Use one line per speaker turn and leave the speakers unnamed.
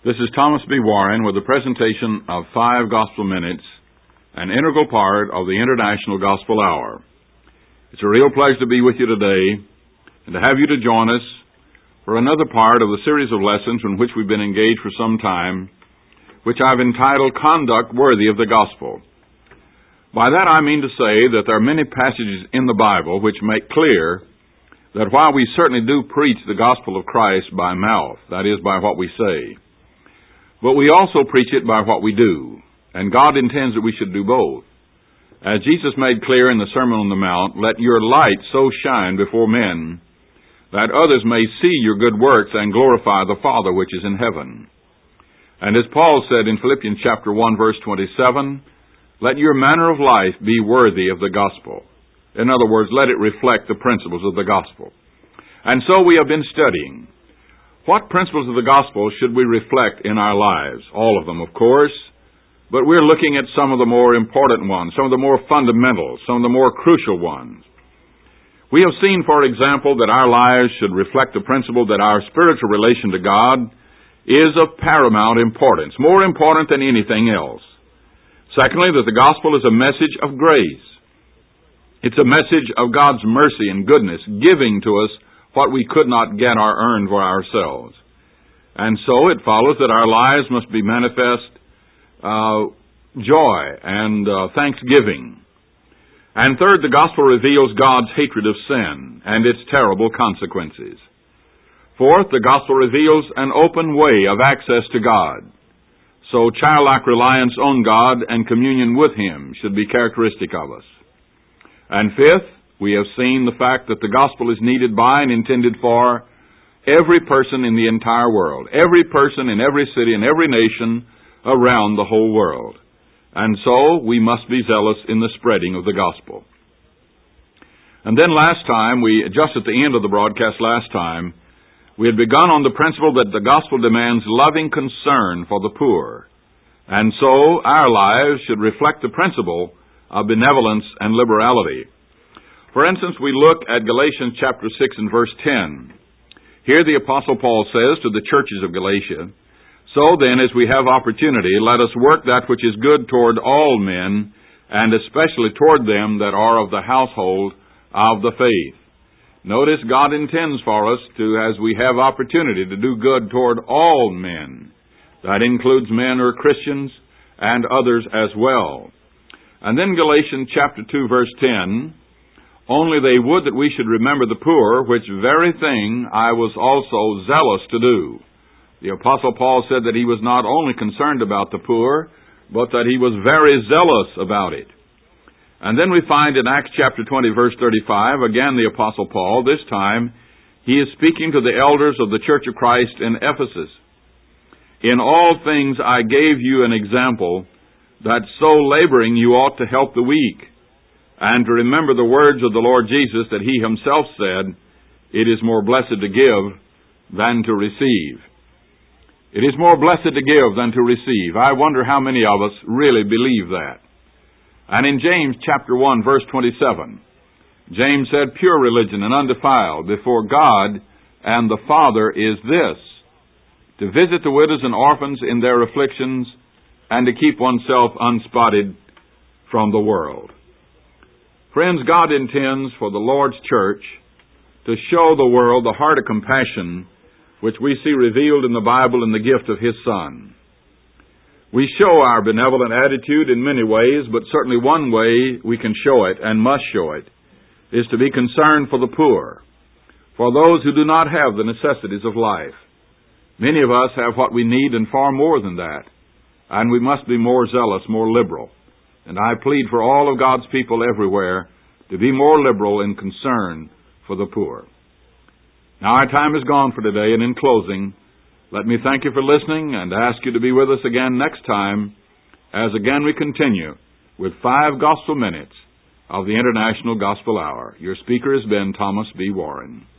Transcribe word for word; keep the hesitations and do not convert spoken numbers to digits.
This is Thomas B. Warren with a presentation of Five Gospel Minutes, an integral part of the International Gospel Hour. It's a real pleasure to be with you today and to have you to join us for another part of the series of lessons in which we've been engaged for some time, which I've entitled Conduct Worthy of the Gospel. By that I mean to say that there are many passages in the Bible which make clear that while we certainly do preach the gospel of Christ by mouth, that is, by what we say, but we also preach it by what we do, and God intends that we should do both. As Jesus made clear in the Sermon on the Mount, let your light so shine before men that others may see your good works and glorify the Father which is in heaven. And as Paul said in Philippians chapter one, verse twenty-seven, let your manner of life be worthy of the gospel. In other words, let it reflect the principles of the gospel. And so we have been studying. What principles of the gospel should we reflect in our lives? All of them, of course, but we're looking at some of the more important ones, some of the more fundamental, some of the more crucial ones. We have seen, for example, that our lives should reflect the principle that our spiritual relation to God is of paramount importance, more important than anything else. Secondly, that the gospel is a message of grace. It's a message of God's mercy and goodness, giving to us what we could not get or earn for ourselves. And so it follows that our lives must be manifest uh, joy and uh, thanksgiving. And third, the gospel reveals God's hatred of sin and its terrible consequences. Fourth, the gospel reveals an open way of access to God. So childlike reliance on God and communion with Him should be characteristic of us. And fifth, we have seen the fact that the gospel is needed by and intended for every person in the entire world, every person in every city and every nation around the whole world. And so we must be zealous in the spreading of the gospel. And then last time, we just at the end of the broadcast last time, we had begun on the principle that the gospel demands loving concern for the poor. And so our lives should reflect the principle of benevolence and liberality. For instance, we look at Galatians chapter six and verse ten. Here the Apostle Paul says to the churches of Galatia, so then, as we have opportunity, let us work that which is good toward all men, and especially toward them that are of the household of the faith. Notice God intends for us to, as we have opportunity, to do good toward all men. That includes men who are Christians and others as well. And then Galatians chapter two, verse ten, only they would that we should remember the poor, which very thing I was also zealous to do. The Apostle Paul said that he was not only concerned about the poor, but that he was very zealous about it. And then we find in Acts chapter twenty, verse thirty-five, again the Apostle Paul, this time, he is speaking to the elders of the Church of Christ in Ephesus. In all things I gave you an example, that so laboring you ought to help the weak, and to remember the words of the Lord Jesus that He Himself said, it is more blessed to give than to receive. It is more blessed to give than to receive. I wonder how many of us really believe that. And in James chapter one, verse twenty-seven, James said, pure religion and undefiled before God and the Father is this, to visit the widows and orphans in their afflictions, and to keep oneself unspotted from the world. Friends, God intends for the Lord's church to show the world the heart of compassion which we see revealed in the Bible in the gift of His Son. We show our benevolent attitude in many ways, but certainly one way we can show it and must show it is to be concerned for the poor, for those who do not have the necessities of life. Many of us have what we need and far more than that, and we must be more zealous, more liberal. And I plead for all of God's people everywhere to be more liberal in concern for the poor. Now our time is gone for today, and in closing, let me thank you for listening and ask you to be with us again next time as again we continue with five Gospel Minutes of the International Gospel Hour. Your speaker has been Thomas B. Warren.